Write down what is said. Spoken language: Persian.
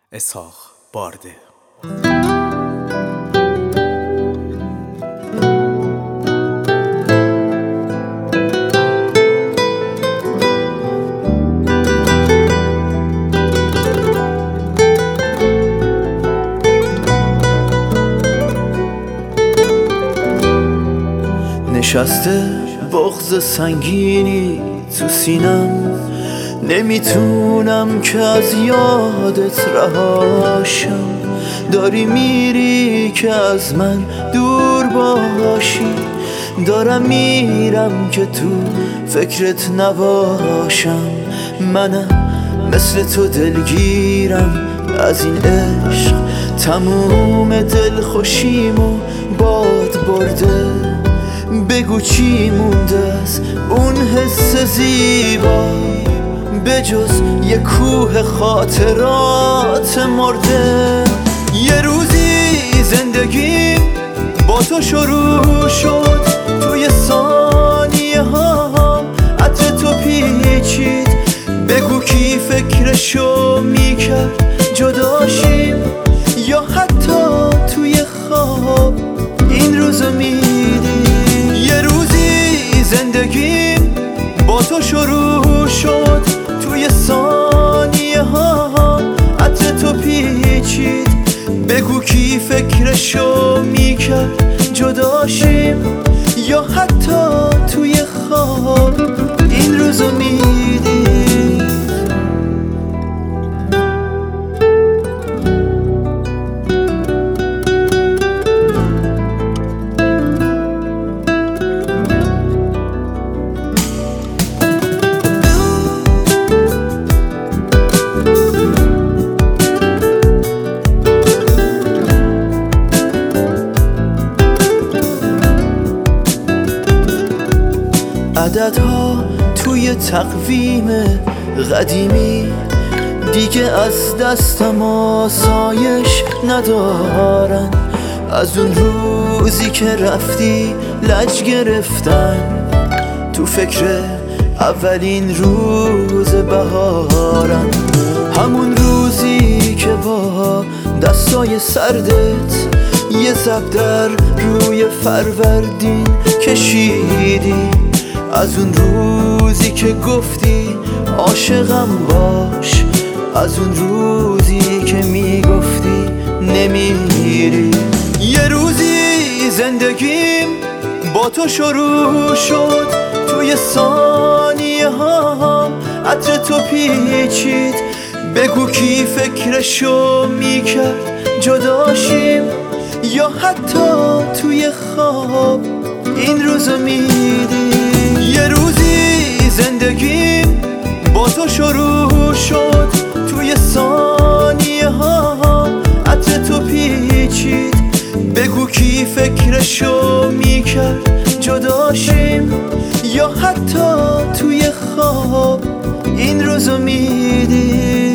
اسحاق بارده. نشسته بغض سنگینی تو سینم، نمیتونم که از یادت رهاشم. داری میری که از من دور باشی، دارم میرم که تو فکرت نباشم. منم مثل تو دلگیرم از این عشق، تموم دل خوشیمو باد برده. بگو چی مونده از اون حس زیبا، بجز یه کوه خاطرات مرده. یه روزی زندگی با تو شروع شد، توی ثانیه ها عطر تو پیچید. بگو کی فکرشو میکرد جداشیم، یا حتی توی خواب این روزو میدی. یه روزی زندگی با تو شروع شد، توی ثانیه ها عطر تو پیچید. بگو کی فکرشو میکرد جداشیم، یا حتی توی خواب این روزو میدی. عددها توی تقویم قدیمی دیگه از دستم آسایش ندارن. از اون روزی که رفتی لج گرفتن، تو فکر اولین روز بهارم. همون روزی که با دستای سردت یه زبدر روی فروردین کشیدی. از اون روزی که گفتی عاشقم باش، از اون روزی که میگفتی نمیری. یه روزی زندگیم با تو شروع شد، توی ثانیه ها عطر تو پیچید. بگو کی فکرشو میکرد جداشیم، یا حتی توی خواب این روزو میدی. یه روزی زندگیم با تو شروع شد، توی ثانیه ها عطر تو پیچید. بگو کی فکرشو میکرد جداشیم، یا حتی توی خواب این روزو میدی.